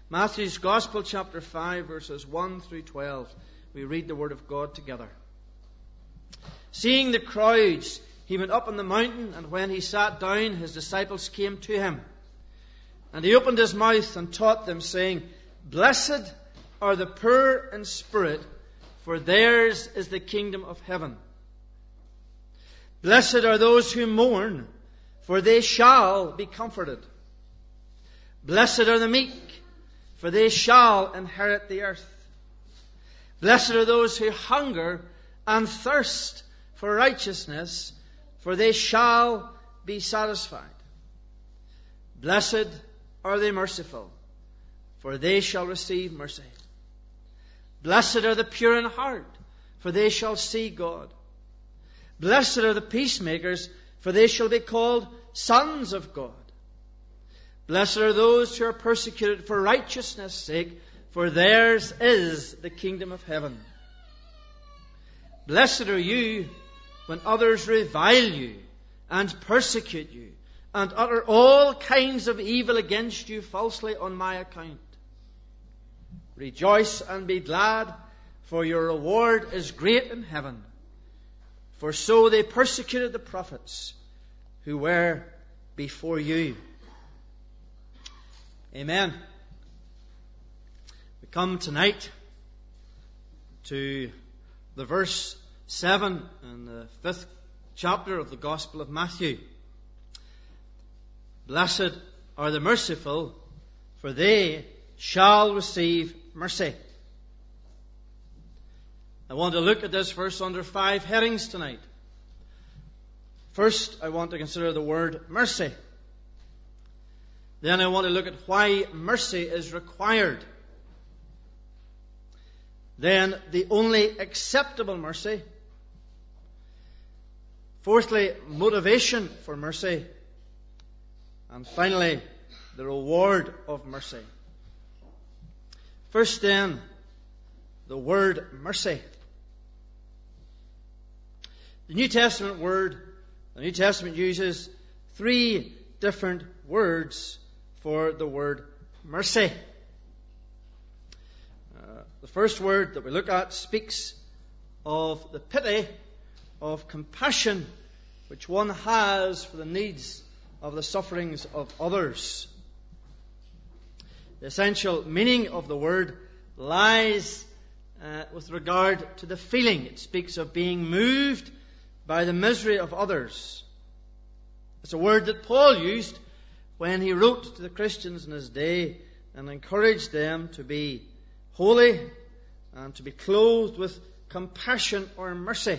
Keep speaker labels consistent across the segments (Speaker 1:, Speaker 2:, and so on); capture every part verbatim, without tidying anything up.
Speaker 1: Matthew's Gospel, chapter five, verses one through twelve. We read the Word of God together. Seeing the crowds, he went up on the mountain, and when he sat down, his disciples came to him. And he opened his mouth and taught them, saying, Blessed are the poor in spirit, for theirs is the kingdom of heaven. Blessed are those who mourn, for they shall be comforted. Blessed are the meek, for they shall inherit the earth. Blessed are those who hunger and thirst for righteousness, for they shall be satisfied. Blessed are the merciful, for they shall receive mercy. Blessed are the pure in heart, for they shall see God. Blessed are the peacemakers, for they shall be called sons of God. Blessed are those who are persecuted for righteousness' sake, for theirs is the kingdom of heaven. Blessed are you when others revile you and persecute you and utter all kinds of evil against you falsely on my account. Rejoice and be glad, for your reward is great in heaven. For so they persecuted the prophets who were before you. Amen. We come tonight to the verse seven in the fifth chapter of the Gospel of Matthew. Blessed are the merciful, for they shall receive mercy. I want to look at this verse under five headings tonight. First, I want to consider the word mercy. Then I want to look at why mercy is required. Then the only acceptable mercy. Fourthly, motivation for mercy. And finally, the reward of mercy. First then, the word mercy. The New Testament word, the New Testament uses three different words for the word mercy. Uh, the first word that we look at speaks of the pity, of compassion, which one has for the needs of the sufferings of others. The essential meaning of the word lies uh, with regard to the feeling. It speaks of being moved by the misery of others. It's a word that Paul used when he wrote to the Christians in his day and encouraged them to be holy and to be clothed with compassion or mercy.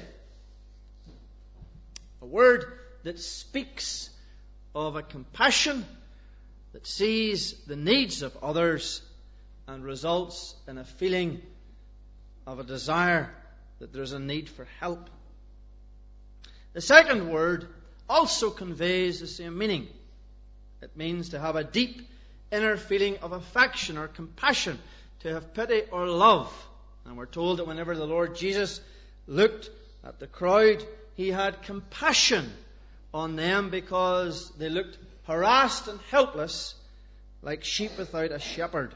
Speaker 1: A word that speaks of a compassion that sees the needs of others and results in a feeling of a desire that there is a need for help. The second word also conveys the same meaning. It means to have a deep inner feeling of affection or compassion, to have pity or love. And we're told that whenever the Lord Jesus looked at the crowd, he had compassion on them because they looked harassed and helpless like sheep without a shepherd.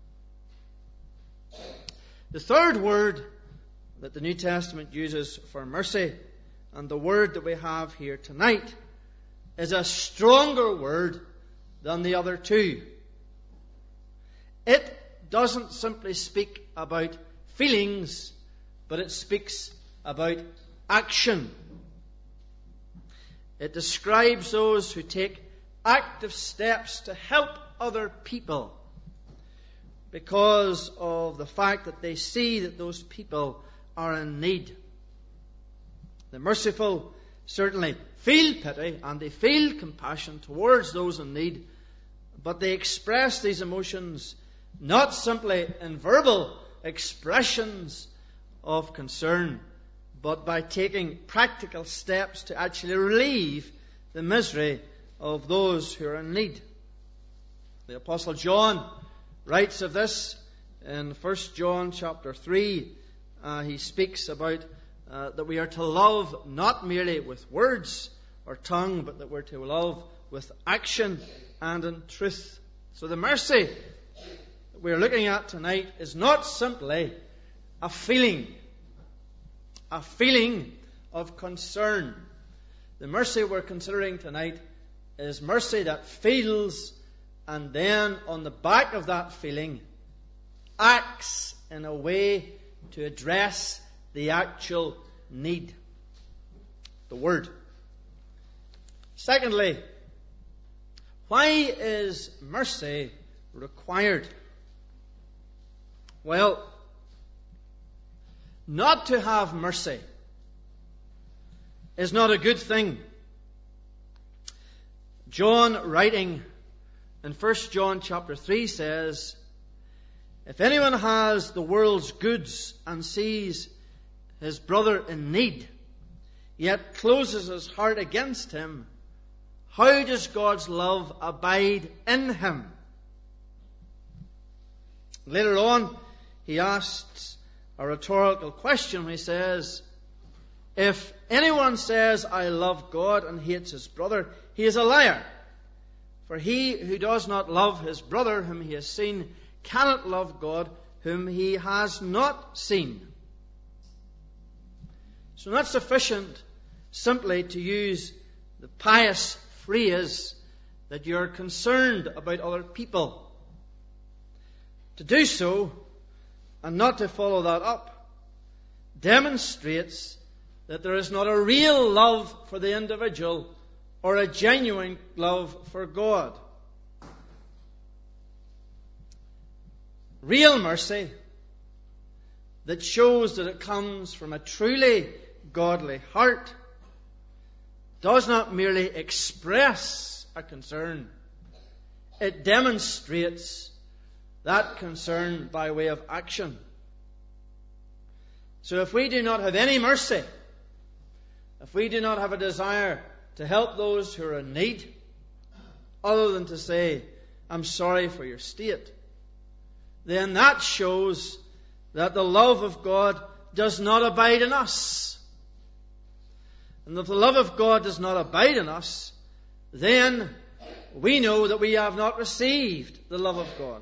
Speaker 1: The third word that the New Testament uses for mercy, and the word that we have here tonight, is a stronger word than the other two. It doesn't simply speak about feelings, but it speaks about action. It describes those who take active steps to help other people because of the fact that they see that those people are in need. The merciful certainly feel pity and they feel compassion towards those in need, but they express these emotions not simply in verbal expressions of concern, but by taking practical steps to actually relieve the misery of those who are in need. The Apostle John writes of this in First John chapter three. Uh, he speaks about uh, that we are to love not merely with words or tongue, but that we're to love with action and in truth. So the mercy that we're looking at tonight is not simply a feeling, a feeling of concern. The mercy we're considering tonight is mercy that feels, and then on the back of that feeling acts in a way to address the actual need. The Word. Secondly, why is mercy required? Well, not to have mercy is not a good thing. John, writing in First John chapter three, says, if anyone has the world's goods and sees his brother in need, yet closes his heart against him, how does God's love abide in him? Later on, he asks a rhetorical question when he says, if anyone says, I love God, and hates his brother, he is a liar. For he who does not love his brother whom he has seen cannot love God whom he has not seen. So not sufficient simply to use the pious phrase that you're concerned about other people. To do so, and not to follow that up, demonstrates that there is not a real love for the individual or a genuine love for God. Real mercy that shows that it comes from a truly godly heart does not merely express a concern, it demonstrates that concern by way of action. So if we do not have any mercy, if we do not have a desire to help those who are in need, other than to say, I'm sorry for your state, then that shows that the love of God does not abide in us. And if the love of God does not abide in us, then we know that we have not received the love of God.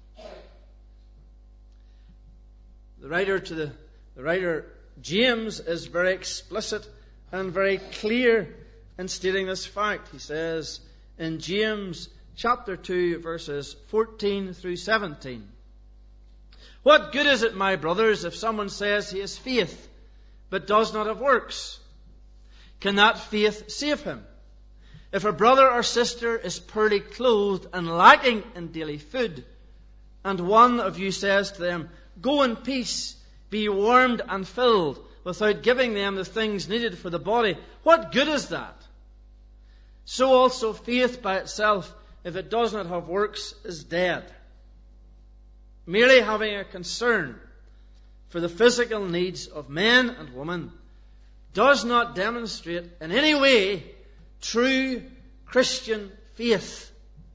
Speaker 1: The writer to the, the writer James is very explicit and very clear in stating this fact. He says in James chapter two, verses fourteen through seventeen, what good is it, my brothers, if someone says he has faith, but does not have works? Can that faith save him? If a brother or sister is poorly clothed and lacking in daily food, and one of you says to them, go in peace, be warmed and filled, without giving them the things needed for the body, what good is that? So also faith by itself, if it does not have works, is dead. Merely having a concern for the physical needs of men and women does not demonstrate in any way true Christian faith.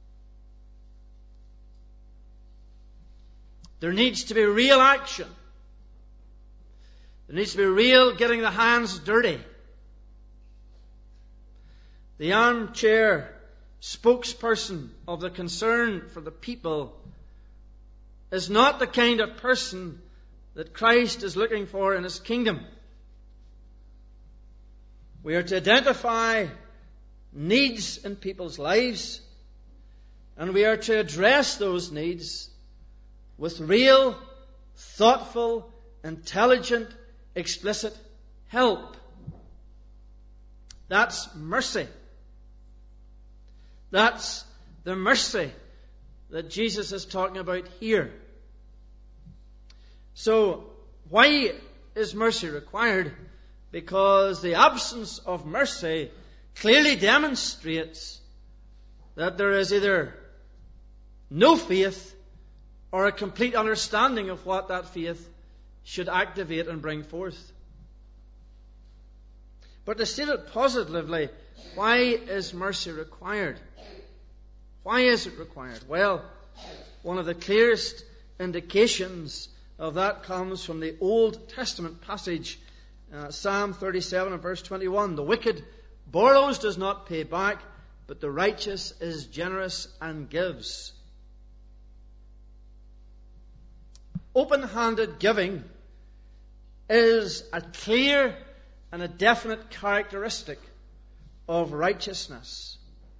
Speaker 1: There needs to be real action. There needs to be real getting the hands dirty. The armchair spokesperson of the concern for the people is not the kind of person that Christ is looking for in His kingdom. We are to identify needs in people's lives, and we are to address those needs with real, thoughtful, intelligent, explicit help. That's mercy. That's the mercy that Jesus is talking about here. So, why is mercy required? Because the absence of mercy clearly demonstrates that there is either no faith or a complete understanding of what that faith should activate and bring forth. But to state it positively, why is mercy required? Why is it required? Well, one of the clearest indications of that comes from the Old Testament passage, uh, Psalm thirty-seven and verse twenty-one. The wicked borrows, does not pay back, but the righteous is generous and gives. Open-handed giving is a clear and a definite characteristic of righteousness.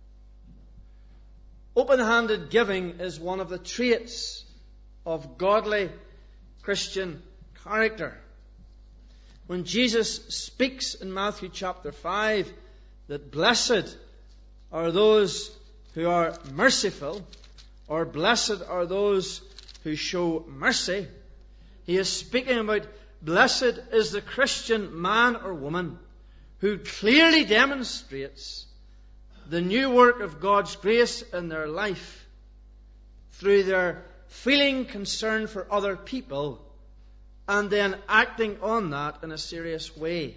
Speaker 1: Open-handed giving is one of the traits of godly Christian character. When Jesus speaks in Matthew chapter five that blessed are those who are merciful, or blessed are those who show mercy, he is speaking about blessed is the Christian man or woman who clearly demonstrates the new work of God's grace in their life through their feeling concern for other people and then acting on that in a serious way.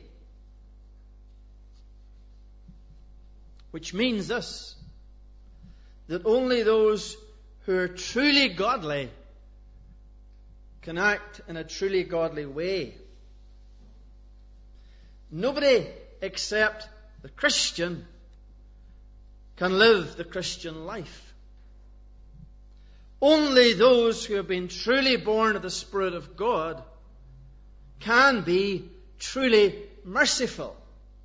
Speaker 1: Which means this, that only those who are truly godly can act in a truly godly way. Nobody except the Christian can live the Christian life. Only those who have been truly born of the Spirit of God can be truly merciful.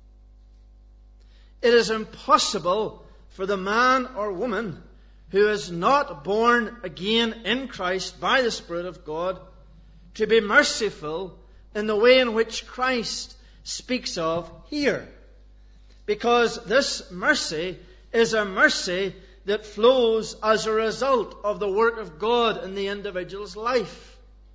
Speaker 1: It is impossible for the man or woman who is not born again in Christ by the Spirit of God to be merciful in the way in which Christ speaks of here. Because this mercy is a mercy that flows as a result of the work of God in the individual's life.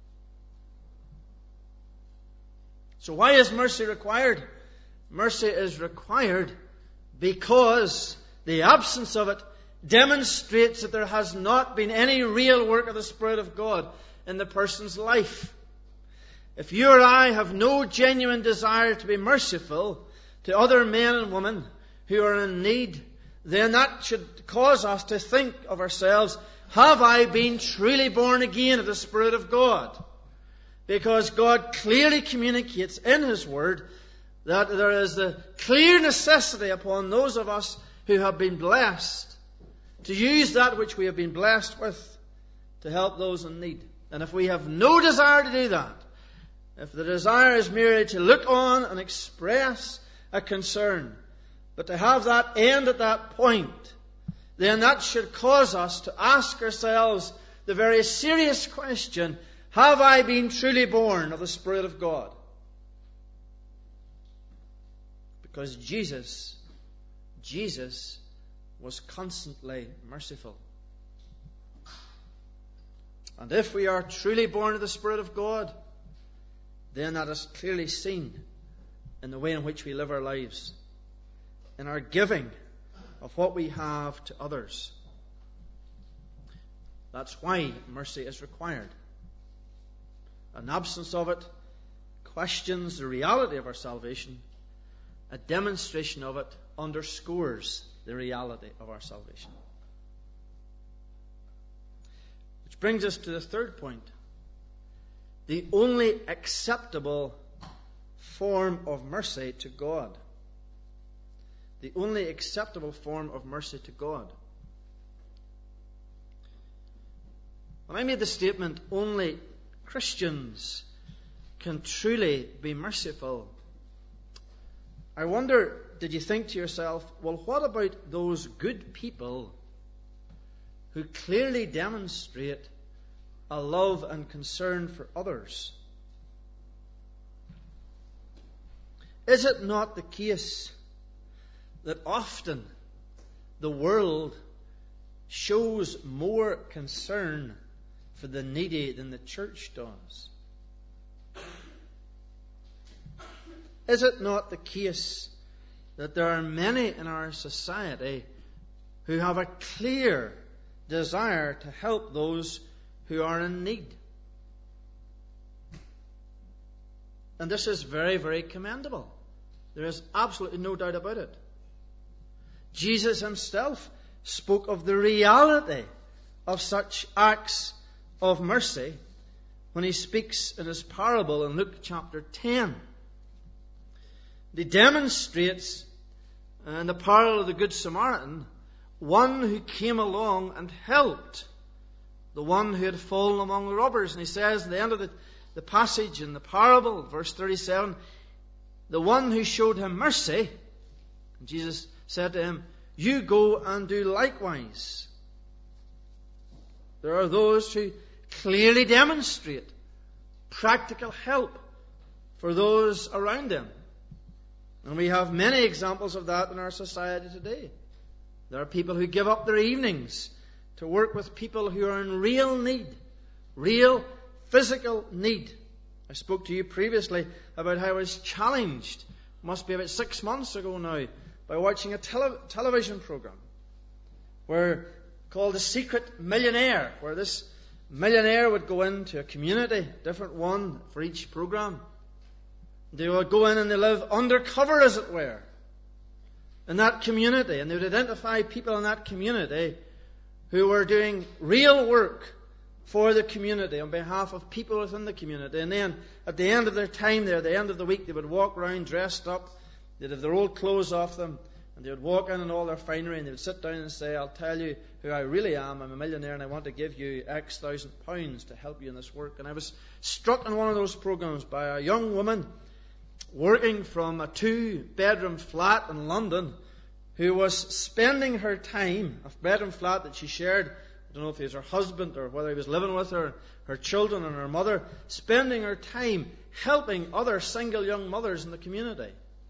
Speaker 1: So why is mercy required? Mercy is required because the absence of it demonstrates that there has not been any real work of the Spirit of God in the person's life. If you or I have no genuine desire to be merciful to other men and women who are in need, then that should cause us to think of ourselves, have I been truly born again of the Spirit of God? Because God clearly communicates in His Word that there is the clear necessity upon those of us who have been blessed to use that which we have been blessed with to help those in need. And if we have no desire to do that, if the desire is merely to look on and express a concern, but to have that end at that point, then that should cause us to ask ourselves the very serious question, have I been truly born of the Spirit of God? Because Jesus, Jesus was constantly merciful. And if we are truly born of the Spirit of God, then that is clearly seen in the way in which we live our lives, in our giving of what we have to others. That's why mercy is required. An absence of it questions the reality of our salvation. A demonstration of it underscores the reality of our salvation. Which brings us to the third point. The only acceptable form of mercy to God. The only acceptable form of mercy to God. When I made the statement, only Christians can truly be merciful, I wonder, did you think to yourself, well, what about those good people who clearly demonstrate a love and concern for others? Is it not the case that often the world shows more concern for the needy than the church does? Is it not the case that there are many in our society who have a clear desire to help those who are in need? And this is very, very commendable. There is absolutely no doubt about it. Jesus Himself spoke of the reality of such acts of mercy when He speaks in His parable in Luke chapter ten. He demonstrates in the parable of the Good Samaritan one who came along and helped the one who had fallen among the robbers. And he says at the end of the, the passage in the parable, verse thirty-seven, the one who showed him mercy, and Jesus said to him, you go and do likewise. There are those who clearly demonstrate practical help for those around them. And we have many examples of that in our society today. There are people who give up their evenings to work with people who are in real need, real physical need. I spoke to you previously about how I was challenged, must be about six months ago now, by watching a tele- television program where called The Secret Millionaire, where this millionaire would go into a community, different one for each program. They would go in and they live undercover, as it were, in that community, and they would identify people in that community who were doing real work for the community on behalf of people within the community. And then at the end of their time there, at the end of the week, they would walk around dressed up, they'd have their old clothes off them, and they would walk in in all their finery, and they would sit down and say, I'll tell you who I really am. I'm a millionaire and I want to give you X thousand pounds to help you in this work. And I was struck in one of those programs by a young woman working from a two-bedroom flat in London who was spending her time, a bedroom flat that she shared, I don't know if he was her husband or whether he was living with her, her children and her mother, spending her time helping other single young mothers in the community.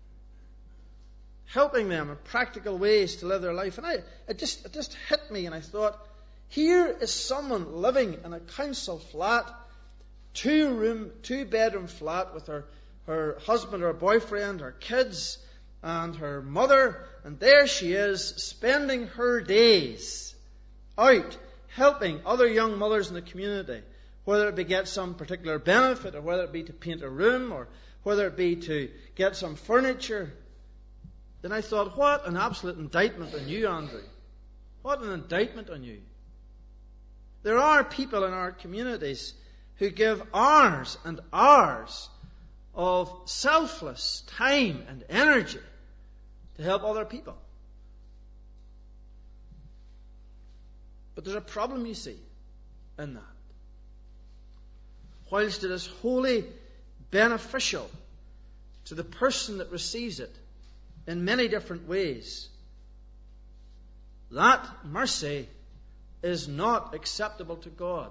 Speaker 1: Helping them in practical ways to live their life. And I, it just, it just hit me, and I thought, here is someone living in a council flat, two-room, two-bedroom flat with her, her husband or boyfriend, her kids, and her mother, and there she is spending her days out helping other young mothers in the community, whether it be get some particular benefit, or whether it be to paint a room, or whether it be to get some furniture. Then I thought, what an absolute indictment on you, Andrew. What an indictment on you. There are people in our communities who give hours and hours of selfless time and energy to help other people. But there's a problem, you see, in that. Whilst it is wholly beneficial to the person that receives it in many different ways, that mercy is not acceptable to God.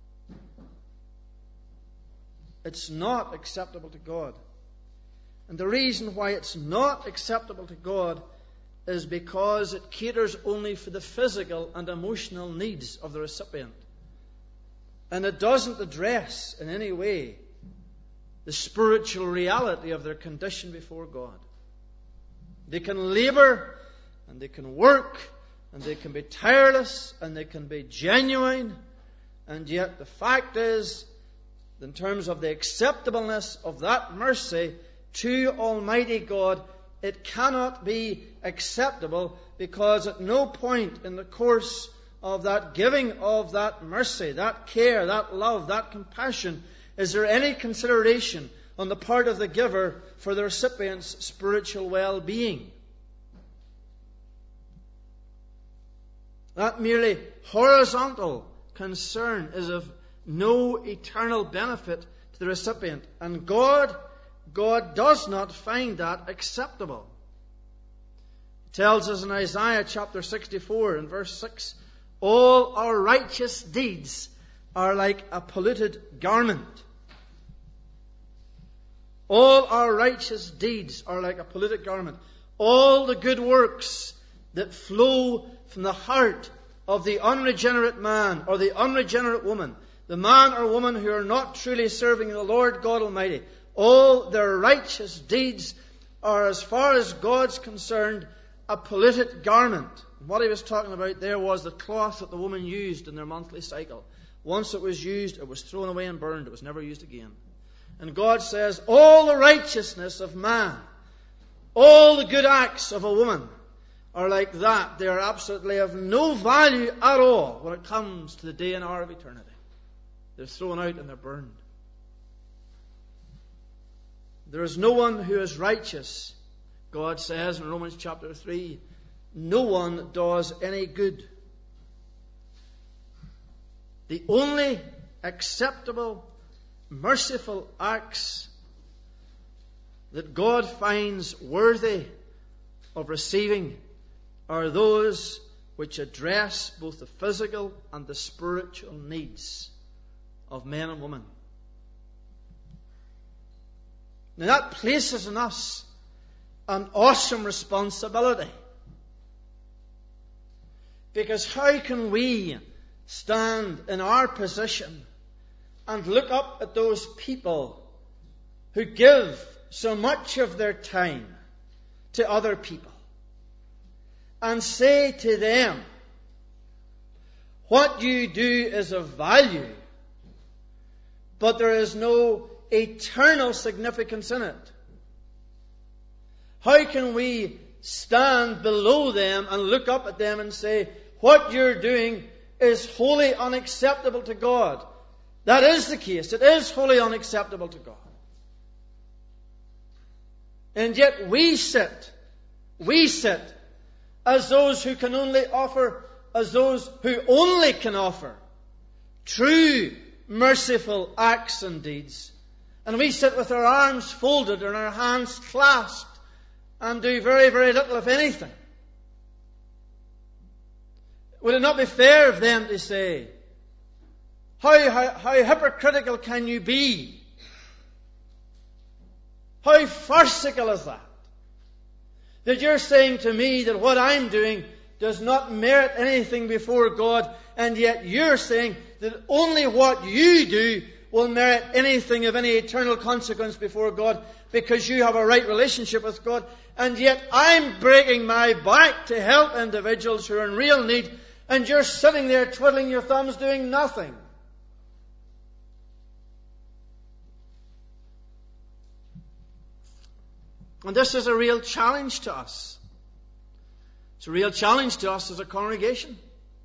Speaker 1: It's not acceptable to God. And the reason why it's not acceptable to God is because it caters only for the physical and emotional needs of the recipient. And it doesn't address in any way the spiritual reality of their condition before God. They can labor, and they can work, and they can be tireless, and they can be genuine, and yet the fact is, in terms of the acceptableness of that mercy to Almighty God, it cannot be acceptable, because at no point in the course of that giving of that mercy, that care, that love, that compassion, is there any consideration on the part of the giver for the recipient's spiritual well-being. That merely horizontal concern is of no eternal benefit to the recipient. And God, God does not find that acceptable. It tells us in Isaiah chapter sixty-four and verse six, all our righteous deeds are like a polluted garment. All our righteous deeds are like a polluted garment. All the good works that flow from the heart of the unregenerate man or the unregenerate woman, the man or woman who are not truly serving the Lord God Almighty, all their righteous deeds are, as far as God's concerned, a polluted garment. What he was talking about there was the cloth that the woman used in their monthly cycle. Once it was used, it was thrown away and burned. It was never used again. And God says, all the righteousness of man, all the good acts of a woman are like that. They are absolutely of no value at all when it comes to the day and hour of eternity. They're thrown out and they're burned. There is no one who is righteous, God says in Romans chapter three. No one does any good. the only acceptable, merciful acts that God finds worthy of receiving are those which address both the physical and the spiritual needs of men and women. Now that places on us an awesome responsibility. Because how can we stand in our position and look up at those people who give so much of their time to other people and say to them, what you do is of value, but there is no eternal significance in it? How can we stand below them and look up at them and say, what you're doing is wholly unacceptable to God? That is the case. It is wholly unacceptable to God. And yet we sit, we sit as those who can only offer, as those who only can offer true merciful acts and deeds. And we sit with our arms folded and our hands clasped and do very, very little, if anything. Would it not be fair of them to say, how, how, how hypocritical can you be? How farcical is that? That you're saying to me that what I'm doing does not merit anything before God, and yet you're saying that only what you do will merit anything of any eternal consequence before God because you have a right relationship with God, and yet I'm breaking my back to help individuals who are in real need, and you're sitting there twiddling your thumbs doing nothing. And this is a real challenge to us. It's a real challenge to us as a congregation.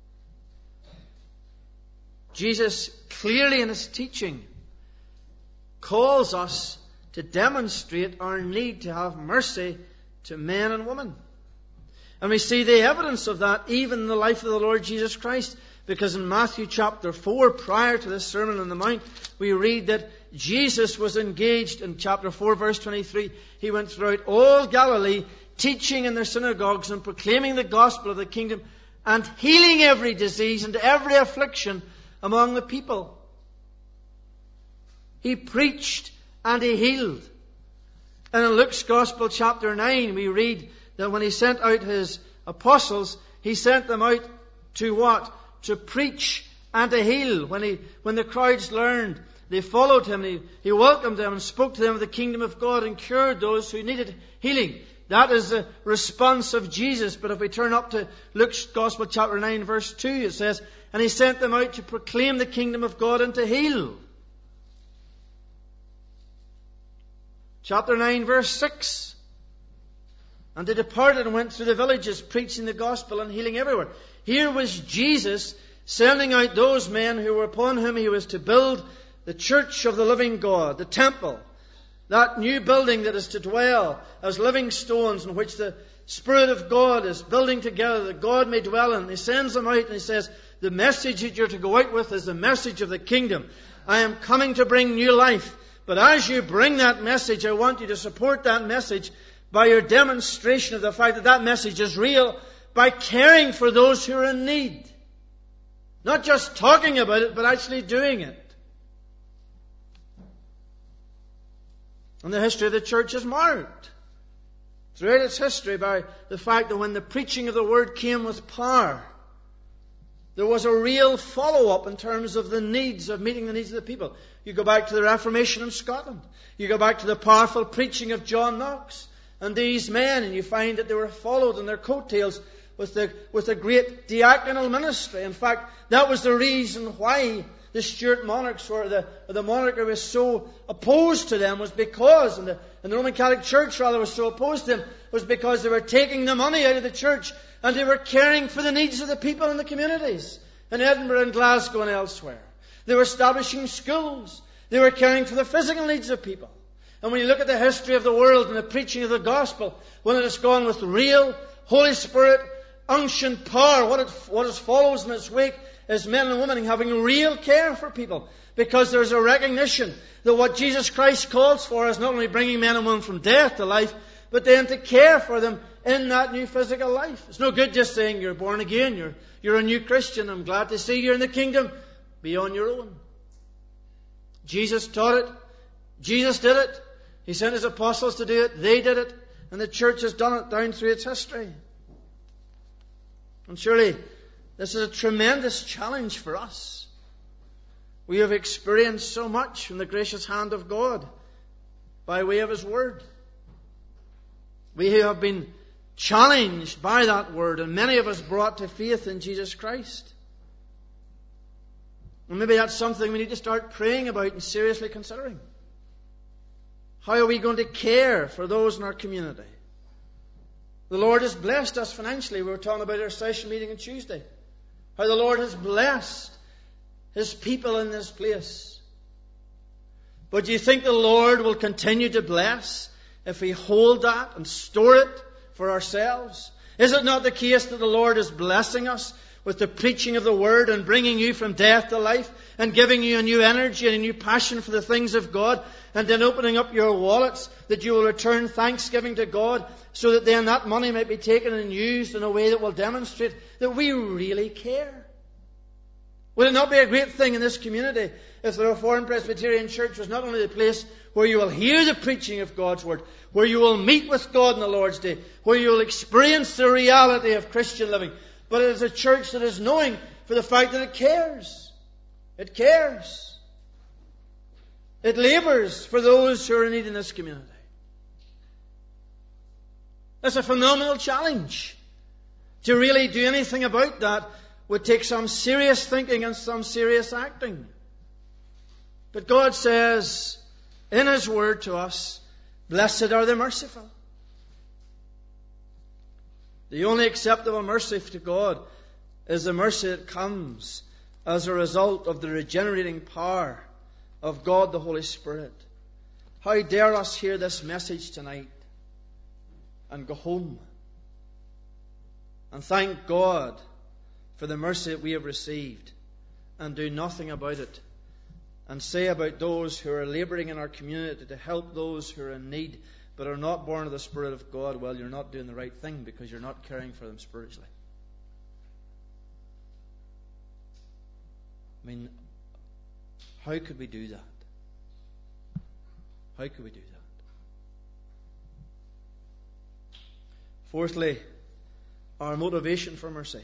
Speaker 1: Jesus clearly in His teaching calls us to demonstrate our need to have mercy to men and women. And we see the evidence of that even in the life of the Lord Jesus Christ. Because in Matthew chapter four, prior to this Sermon on the Mount, we read that Jesus was engaged in chapter four, verse twenty-three. He went throughout all Galilee, teaching in their synagogues and proclaiming the gospel of the kingdom and healing every disease and every affliction among the people. He preached and He healed. And in Luke's Gospel chapter nine, we read that when He sent out His apostles, He sent them out to what? To preach and to heal. When he, when the crowds learned, they followed Him. He, he welcomed them and spoke to them of the kingdom of God and cured those who needed healing. That is the response of Jesus. But if we turn up to Luke's Gospel chapter nine, verse two, it says, and He sent them out to proclaim the kingdom of God and to heal. Chapter nine, verse six. And they departed and went through the villages, preaching the gospel and healing everywhere. Here was Jesus sending out those men who were upon whom He was to build the church of the living God, the temple. That new building that is to dwell as living stones in which the Spirit of God is building together, that God may dwell in. He sends them out and He says, the message that you're to go out with is the message of the kingdom. I am coming to bring new life. But as you bring that message, I want you to support that message by your demonstration of the fact that that message is real, by caring for those who are in need. Not just talking about it, but actually doing it. And the history of the church is marked throughout its history by the fact that when the preaching of the Word came with power, there was a real follow-up in terms of the needs of meeting the needs of the people. You go back to the Reformation in Scotland. You go back to the powerful preaching of John Knox and these men, and you find that they were followed in their coattails with the, with a great diaconal ministry. In fact, that was the reason why the Stuart monarchs were, the, the monarchy was so opposed to them, was because, and the, and the Roman Catholic Church rather was so opposed to them, was because they were taking the money out of the church and they were caring for the needs of the people in the communities in Edinburgh and Glasgow and elsewhere. They were establishing schools. They were caring for the physical needs of people. And when you look at the history of the world and the preaching of the gospel, when it has gone with real Holy Spirit unction, power. What it, what it follows in its wake is men and women having real care for people. Because there's a recognition that what Jesus Christ calls for is not only bringing men and women from death to life, but then to care for them in that new physical life. It's no good just saying you're born again, you're, you're a new Christian, I'm glad to see you in the kingdom. Be on your own. Jesus taught it. Jesus did it. He sent His apostles to do it. They did it. And the church has done it down through its history. And surely this is a tremendous challenge for us. We have experienced so much from the gracious hand of God by way of His Word. We who have been challenged by that Word, and many of us brought to faith in Jesus Christ. And maybe that's something we need to start praying about and seriously considering. How are we going to care for those in our community? The Lord has blessed us financially. We were talking about our session meeting on Tuesday. How the Lord has blessed His people in this place. But do you think the Lord will continue to bless if we hold that and store it for ourselves? Is it not the case that the Lord is blessing us with the preaching of the Word and bringing you from death to life and giving you a new energy and a new passion for the things of God, and then opening up your wallets that you will return thanksgiving to God, so that then that money might be taken and used in a way that will demonstrate that we really care? Would it not be a great thing in this community if the Reformed Presbyterian Church was not only the place where you will hear the preaching of God's Word, where you will meet with God on the Lord's Day, where you will experience the reality of Christian living, but it is a church that is knowing for the fact that it cares. It cares. It labours for those who are in need in this community. That's a phenomenal challenge. To really do anything about that would take some serious thinking and some serious acting. But God says in His Word to us, blessed are the merciful. The only acceptable mercy to God is the mercy that comes as a result of the regenerating power of God the Holy Spirit. How dare us hear this message tonight and go home and thank God for the mercy that we have received and do nothing about it, and say about those who are labouring in our community to help those who are in need but are not born of the Spirit of God, well, you're not doing the right thing because you're not caring for them spiritually. I mean, how could we do that? How could we do that? Fourthly, our motivation for mercy.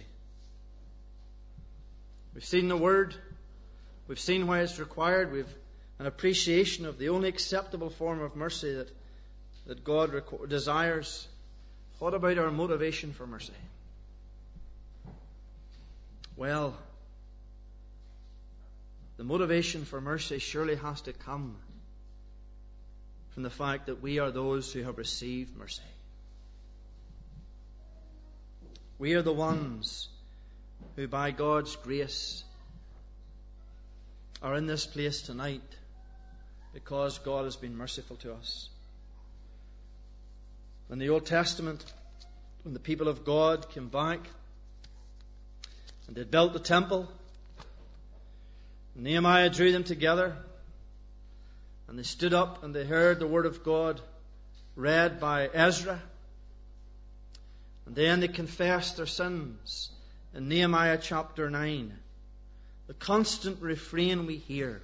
Speaker 1: We've seen the Word. We've seen why it's required. We've an appreciation of the only acceptable form of mercy that, that God reco- desires. What about our motivation for mercy? Well, the motivation for mercy surely has to come from the fact that we are those who have received mercy. We are the ones who by God's grace are in this place tonight because God has been merciful to us. In the Old Testament, when the people of God came back and they built the temple, Nehemiah drew them together and they stood up and they heard the Word of God read by Ezra. And then they confessed their sins in Nehemiah chapter nine. The constant refrain we hear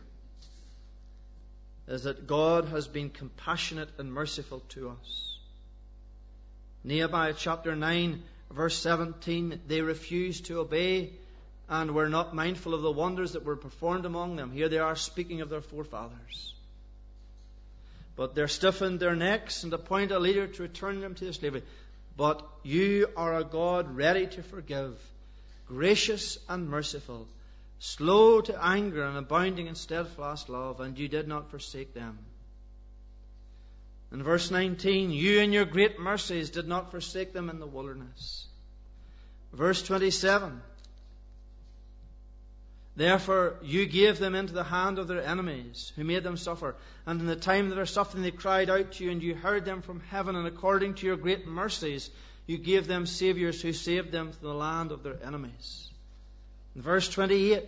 Speaker 1: is that God has been compassionate and merciful to us. Nehemiah chapter nine, verse seventeen, they refused to obey and were not mindful of the wonders that were performed among them. Here they are speaking of their forefathers. But they stiffened their necks and appointed a leader to return them to slavery. But you are a God ready to forgive, gracious and merciful, slow to anger and abounding in steadfast love, and you did not forsake them. In verse nineteen, you in your great mercies did not forsake them in the wilderness. Verse twenty-seven, therefore you gave them into the hand of their enemies, who made them suffer. And in the time of their suffering they cried out to you, and you heard them from heaven, and according to your great mercies You gave them saviors who saved them from the land of their enemies. In verse twenty-eight,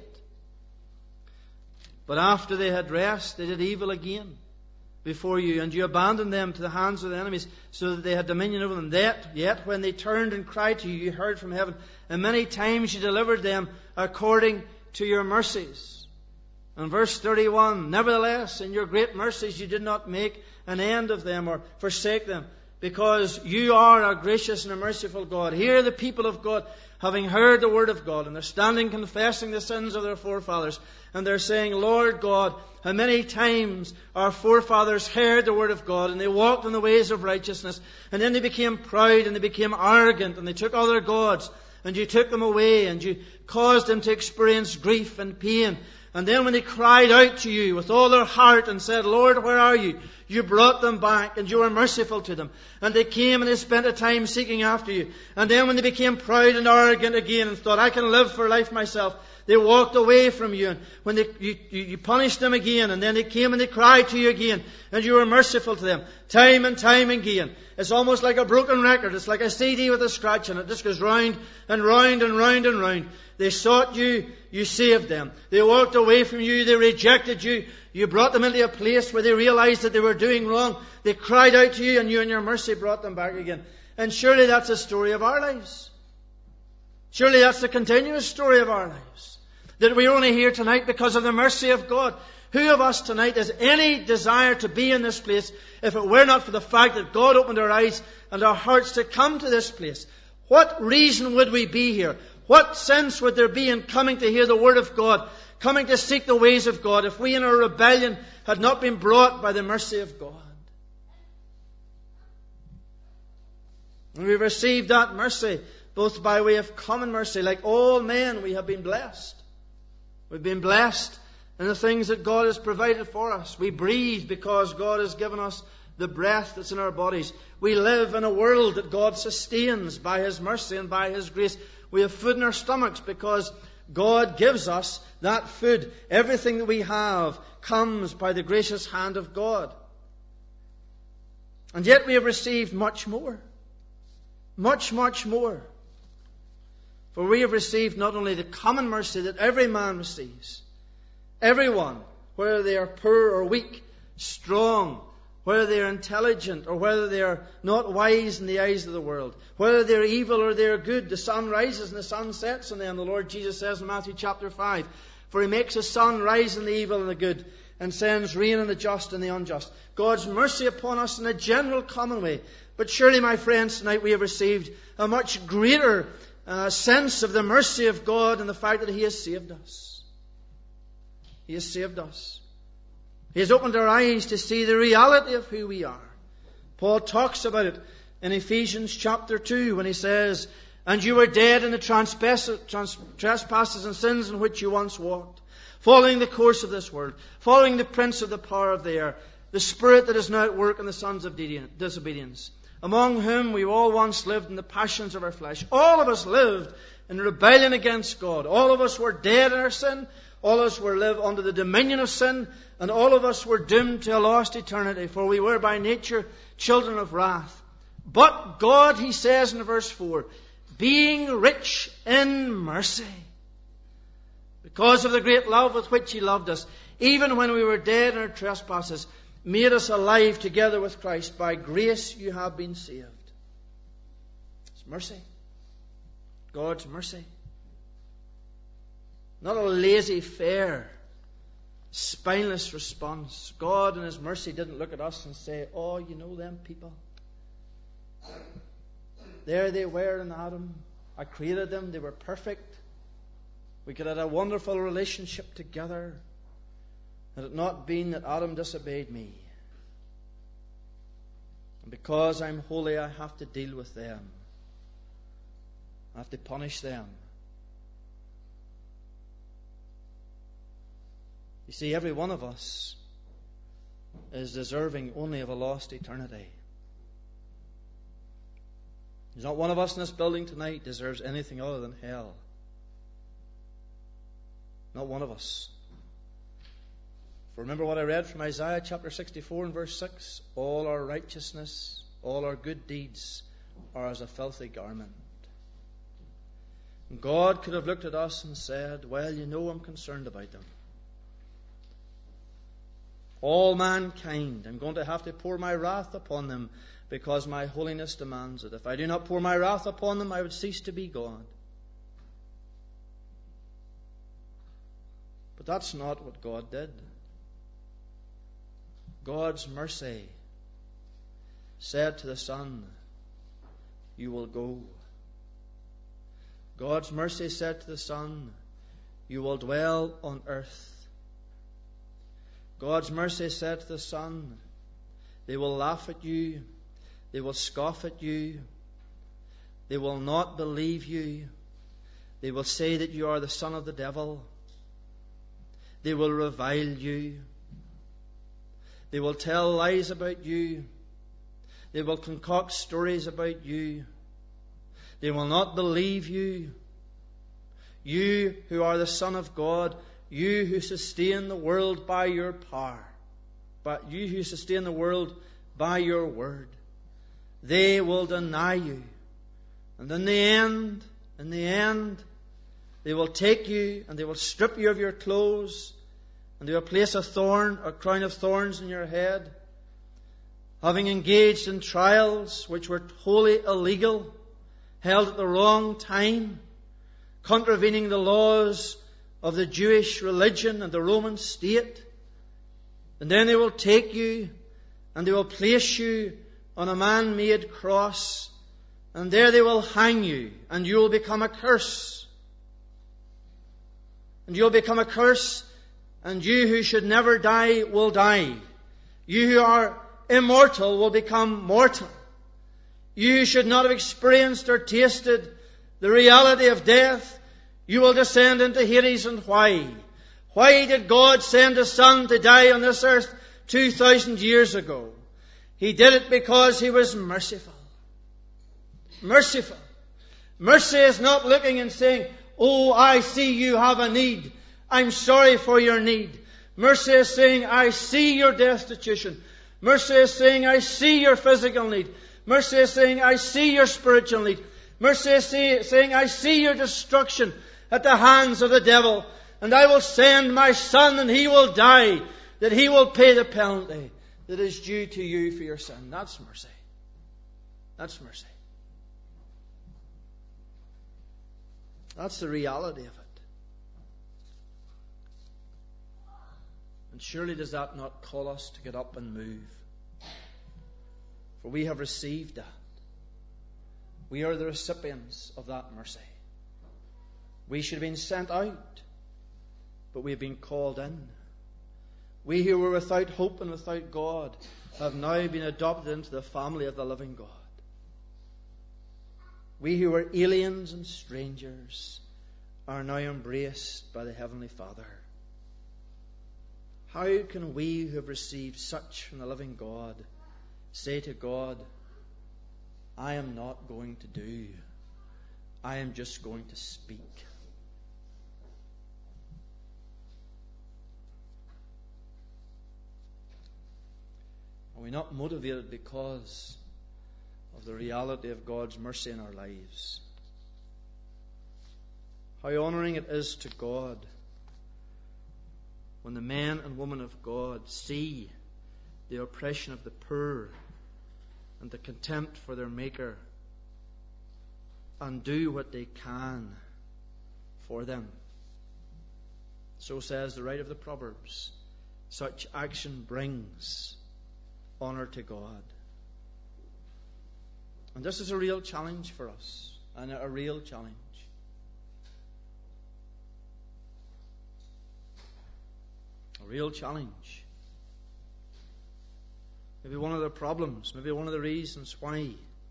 Speaker 1: but after they had rest, they did evil again before you, and you abandoned them to the hands of the enemies, so that they had dominion over them. That, yet when they turned and cried to you, you heard from heaven, and many times you delivered them according to your mercies. And verse thirty-one, nevertheless, in your great mercies you did not make an end of them or forsake them, because you are a gracious and a merciful God. Here the people of God, having heard the word of God, and they're standing confessing the sins of their forefathers, and they're saying, Lord God, how many times our forefathers heard the word of God, and they walked in the ways of righteousness, and then they became proud, and they became arrogant, and they took other gods, and you took them away, and you caused them to experience grief and pain. And then when they cried out to you with all their heart and said, Lord, where are you? You brought them back, and you were merciful to them. And they came and they spent a time seeking after you. And then when they became proud and arrogant again and thought, I can live for life myself, they walked away from you. And when they, you, you, you punished them again, and then they came and they cried to you again, and you were merciful to them, time and time again. It's almost like a broken record. It's like a C D with a scratch in it. It just goes round and round and round and round. They sought you, you saved them. They walked away from you, they rejected you. You brought them into a place where they realized that they were doing wrong. They cried out to you, and you in your mercy brought them back again. And surely that's a story of our lives. Surely that's the continuous story of our lives. That we're only here tonight because of the mercy of God. Who of us tonight has any desire to be in this place if it were not for the fact that God opened our eyes and our hearts to come to this place? What reason would we be here? What sense would there be in coming to hear the Word of God, coming to seek the ways of God, if we in our rebellion had not been brought by the mercy of God? And we've received that mercy, both by way of common mercy. Like all men, we have been blessed. We've been blessed in the things that God has provided for us. We breathe because God has given us the breath that's in our bodies. We live in a world that God sustains by His mercy and by His grace. We have food in our stomachs because God gives us that food. Everything that we have comes by the gracious hand of God. And yet we have received much more. Much, much more. For we have received not only the common mercy that every man receives, everyone, whether they are poor or weak, strong, whether they are intelligent or whether they are not wise in the eyes of the world, whether they are evil or they are good, the sun rises and the sun sets on them. The Lord Jesus says in Matthew chapter five, for He makes His sun rise on the evil and the good, and sends rain on the just and the unjust. God's mercy upon us in a general common way. But surely, my friends, tonight we have received a much greater uh, sense of the mercy of God and the fact that He has saved us. He has saved us. He has opened our eyes to see the reality of who we are. Paul talks about it in Ephesians chapter two when he says, and you were dead in the trespasses and sins in which you once walked, following the course of this world, following the prince of the power of the air, the spirit that is now at work in the sons of disobedience, among whom we all once lived in the passions of our flesh. All of us lived in rebellion against God. All of us were dead in our sin. All of us were live under the dominion of sin, and all of us were doomed to a lost eternity, for we were by nature children of wrath. But God, he says in verse four, being rich in mercy, because of the great love with which He loved us, even when we were dead in our trespasses, made us alive together with Christ. By grace you have been saved. It's mercy. God's mercy. Not a laissez-faire, spineless response. God in His mercy didn't look at us and say, oh, you know them people. There they were in Adam. I created them. They were perfect. We could have a wonderful relationship together. Had it not been that Adam disobeyed me. And because I'm holy, I have to deal with them. I have to punish them. You see, every one of us is deserving only of a lost eternity. There's not one of us in this building tonight deserves anything other than hell. Not one of us. For remember what I read from Isaiah chapter sixty-four and verse six? All our righteousness, all our good deeds or as a filthy garment. And God could have looked at us and said, well, you know I'm concerned about them. All mankind, I'm going to have to pour my wrath upon them because my holiness demands it. If I do not pour my wrath upon them, I would cease to be God. But that's not what God did. God's mercy said to the Son, you will go. God's mercy said to the Son, you will dwell on earth. God's mercy said to the Son, they will laugh at you, they will scoff at you, they will not believe you, they will say that you are the son of the devil, they will revile you, they will tell lies about you, they will concoct stories about you, they will not believe you. You who are the Son of God, you who sustain the world by your power, but you who sustain the world by your word, they will deny you. And in the end, in the end, they will take you and they will strip you of your clothes and they will place a thorn, a crown of thorns in your head, having engaged in trials which were wholly illegal, held at the wrong time, contravening the laws of the Jewish religion and the Roman state. And then they will take you and they will place you on a man-made cross, and there they will hang you, and you will become a curse. And you'll become a curse, and you who should never die will die. You who are immortal will become mortal. You who should not have experienced or tasted the reality of death, you will descend into Hades. And why? Why did God send His Son to die on this earth two thousand years ago? He did it because He was merciful. Merciful. Mercy is not looking and saying, oh, I see you have a need. I'm sorry for your need. Mercy is saying, I see your destitution. Mercy is saying, I see your physical need. Mercy is saying, I see your spiritual need. Mercy is say, saying, I see your destruction at the hands of the devil, and I will send my Son, and He will die, that He will pay the penalty that is due to you for your sin. That's mercy. That's mercy. That's the reality of it. And surely does that not call us to get up and move? For we have received that. We are the recipients of that mercy. We should have been sent out, but we have been called in. We who were without hope and without God have now been adopted into the family of the living God. We who were aliens and strangers are now embraced by the Heavenly Father. How can we who have received such from the living God say to God, I am not going to do, I am just going to speak? Are we not motivated because of the reality of God's mercy in our lives? How honouring it is to God when the men and women of God see the oppression of the poor and the contempt for their Maker and do what they can for them. So says the writer of the Proverbs, such action brings honour to God. And this is a real challenge for us, and a real challenge. A real challenge. Maybe one of the problems, maybe one of the reasons why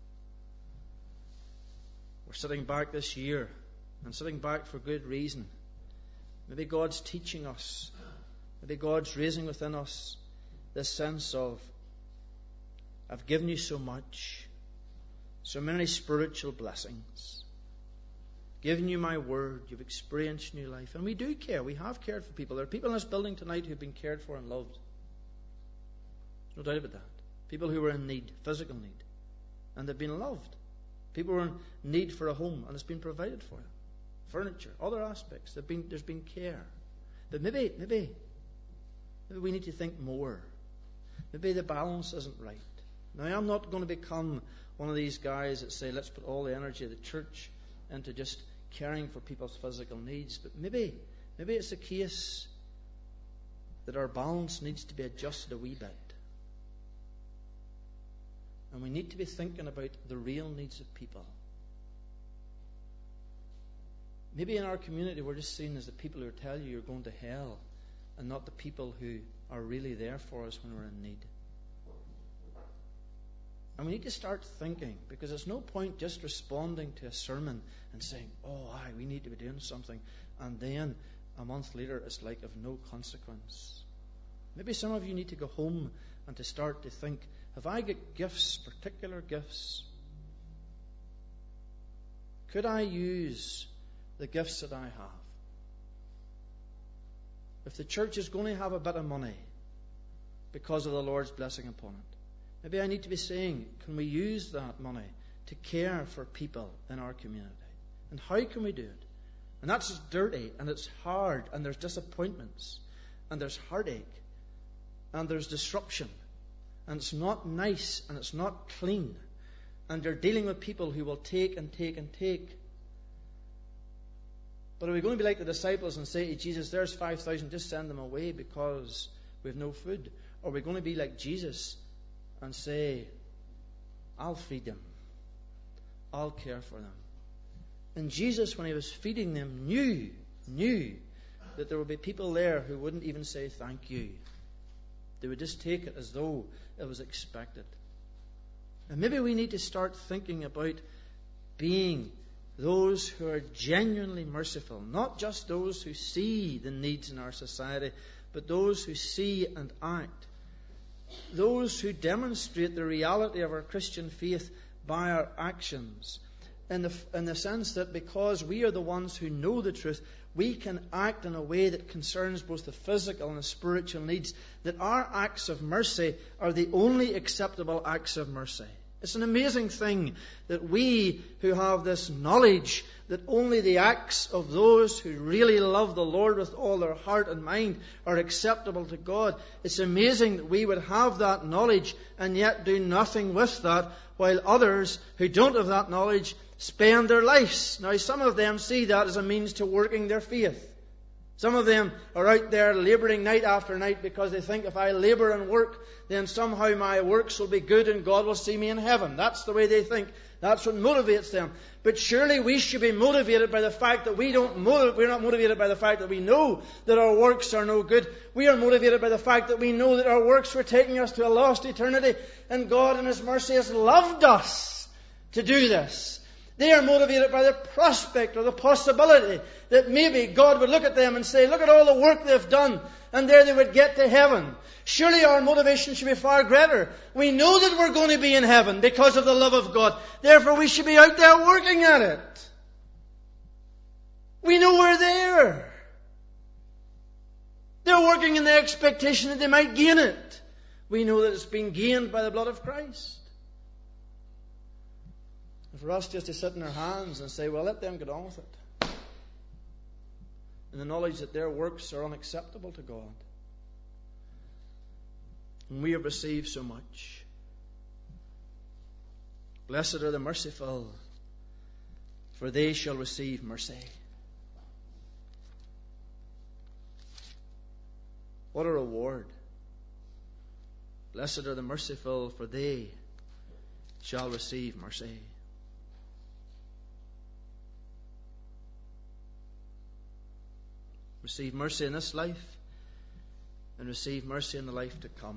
Speaker 1: we're sitting back this year, and sitting back for good reason. Maybe God's teaching us, maybe God's raising within us this sense of, I've given you so much, so many spiritual blessings, given you my word, you've experienced new life. And we do care, we have cared for people. There are people in this building tonight who've been cared for and loved. No doubt about that. People who were in need, physical need, and they've been loved. People were in need for a home, and it's been provided for them. Furniture, other aspects. There's been, there's been care. But maybe, maybe, maybe we need to think more. Maybe the balance isn't right. Now, I'm not going to become one of these guys that say, let's put all the energy of the church into just caring for people's physical needs. But maybe, maybe it's a case that our balance needs to be adjusted a wee bit. And we need to be thinking about the real needs of people. Maybe in our community we're just seen as the people who tell you you're going to hell, and not the people who are really there for us when we're in need. And we need to start thinking, because there's no point just responding to a sermon and saying, oh, aye, we need to be doing something, and then a month later it's like of no consequence. Maybe some of you need to go home and to start to think, have I got gifts, particular gifts? Could I use the gifts that I have? If the church is going to have a bit of money because of the Lord's blessing upon it, maybe I need to be saying, can we use that money to care for people in our community? And how can we do it? And that's just dirty, and it's hard, and there's disappointments, and there's heartache, and there's disruption, and it's not nice, and it's not clean, and they're dealing with people who will take and take and take. But are we going to be like the disciples and say to Jesus, there's five thousand, just send them away because we have no food? Or are we going to be like Jesus and say, I'll feed them, I'll care for them? And Jesus, when he was feeding them, knew, knew that there would be people there who wouldn't even say thank you. They would just take it as though it was expected. And maybe we need to start thinking about being those who are genuinely merciful, not just those who see the needs in our society, but those who see and act. Those who demonstrate the reality of our Christian faith by our actions. In the, in the sense that because we are the ones who know the truth, we can act in a way that concerns both the physical and the spiritual needs. That our acts of mercy are the only acceptable acts of mercy. It's an amazing thing that we who have this knowledge that only the acts of those who really love the Lord with all their heart and mind are acceptable to God. It's amazing that we would have that knowledge and yet do nothing with that, while others who don't have that knowledge spend their lives. Now, some of them see that as a means to working their faith. Some of them are out there labouring night after night because they think if I labour and work, then somehow my works will be good and God will see me in heaven. That's the way they think. That's what motivates them. But surely we should be motivated by the fact that we don't motiv- we're not motivated by the fact that we know that our works are no good. We are motivated by the fact that we know that our works were taking us to a lost eternity, and God in His mercy has loved us to do this. They are motivated by the prospect or the possibility that maybe God would look at them and say, look at all the work they've done, and there they would get to heaven. Surely our motivation should be far greater. We know that we're going to be in heaven because of the love of God. Therefore we should be out there working at it. We know we're there. They're working in the expectation that they might gain it. We know that it's been gained by the blood of Christ. And for us just to sit in our hands and say, well, let them get on with it, in the knowledge that their works are unacceptable to God. And we have received so much. Blessed are the merciful, for they shall receive mercy. What a reward. Blessed are the merciful, for they shall receive mercy. Receive mercy in this life, and receive mercy in the life to come.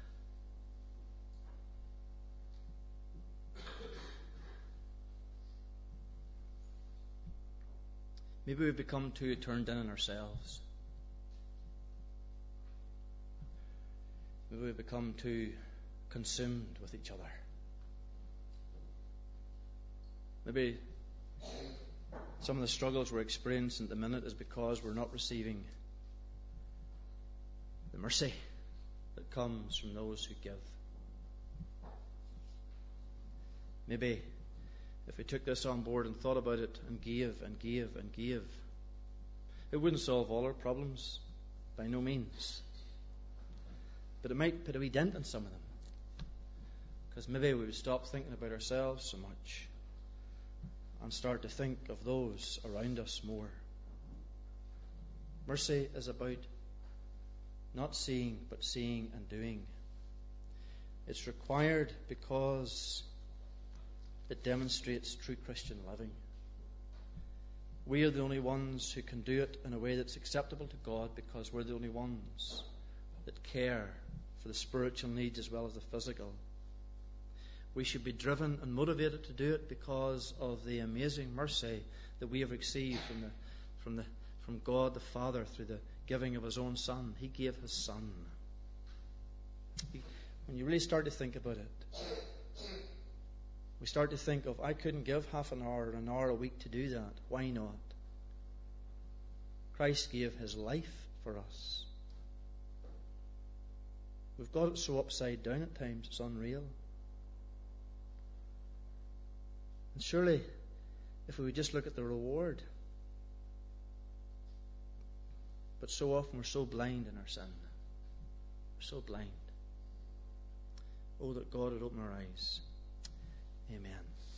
Speaker 1: Maybe we've become too turned in on ourselves. Maybe we've become too consumed with each other. Maybe some of the struggles we're experiencing at the minute is because we're not receiving the mercy that comes from those who give. Maybe, if we took this on board and thought about it and gave and gave and gave, it wouldn't solve all our problems, by no means. But it might put a wee dent in some of them. Because maybe we would stop thinking about ourselves so much and start to think of those around us more. Mercy is about not seeing, but seeing and doing. It's required because it demonstrates true Christian living. We are the only ones who can do it in a way that's acceptable to God, because we're the only ones that care for the spiritual needs as well as the physical. We should be driven and motivated to do it because of the amazing mercy that we have received from the, from the, from God the Father through the giving of His own Son. He gave His Son. He, when you really start to think about it, we start to think of, I couldn't give half an hour or an hour a week to do that. Why not? Christ gave His life for us. We've got it so upside down at times, it's unreal. And surely, if we would just look at the reward. But so often we're so blind in our sin. We're so blind. Oh, that God would open our eyes. Amen.